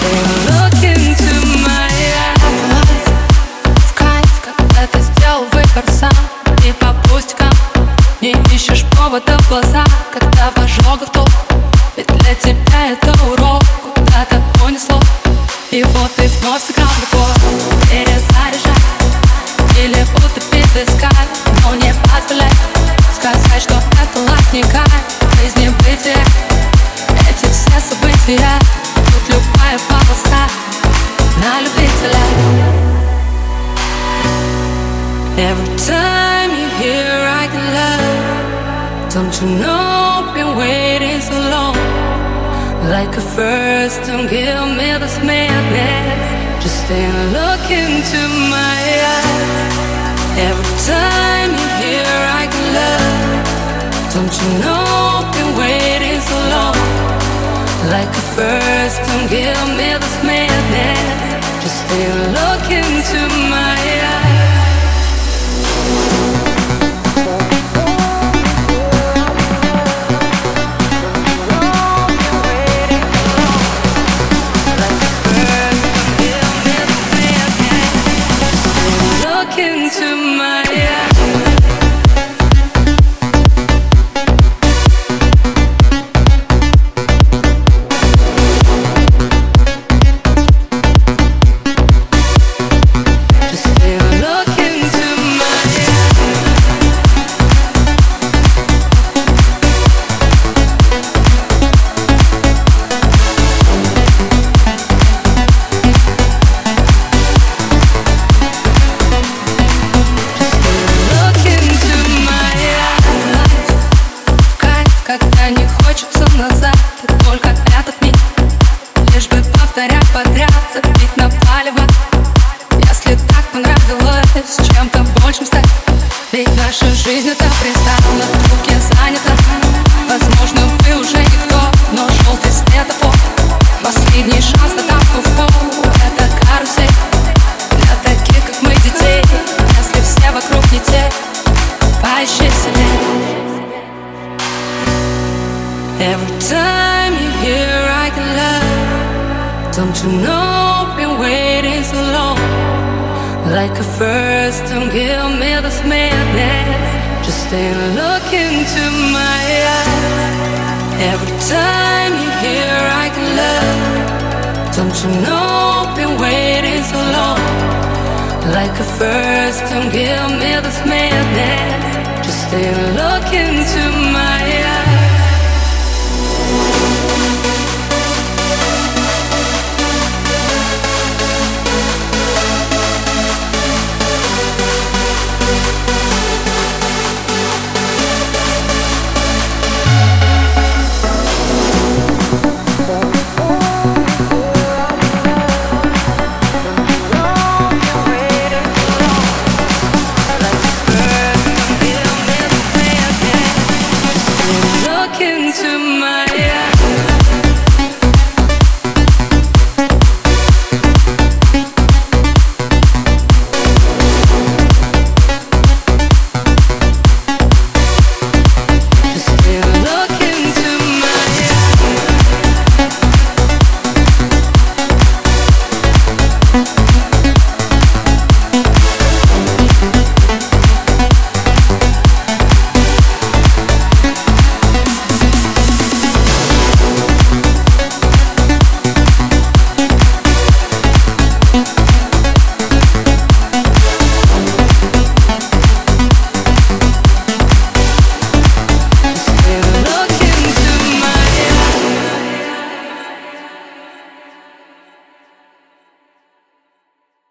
look into my eyes. В кайф, когда ты сделал выбор сам. И по пустякам не ищешь повода в глазах, когда в ожогах толк. Ведь для тебя это урок, куда-то понесло. И вот ты вновь сыграл любовь. Перезаряжай или утопить в искать, но не позволяй сказать, что это латника жизни бытия. Эти все события, тут любая полоса на любителя. Every time you hear I can love, don't you know, been waiting so long. Like a first, don't give me this madness. Just stay and look into my eyes. Every time you hear I can love, don't you know, been waiting so long. Like a first, don't give me this madness. Just stay and look into my eyes. Into my eyes. Когда не хочется назад, и только этот миг, лишь бы повторять подряд, забить на палево. Если так понравилось чем-то большим стать, ведь наша жизнь это фристайл, на руке занята. Возможно, вы уже никто, но желтый светофор, последний шанс на тапку в пол. Это карусель для таких, как мы, детей. Если все вокруг не те, поищи себе. Every time you hear I can love, don't you know, been waiting so long. Like a first, don't give me this madness. Just stay and look into my eyes. Every time you hear I can love, don't you know, been waiting so long. Like a first, don't give me this madness. Just stay and look into my eyes.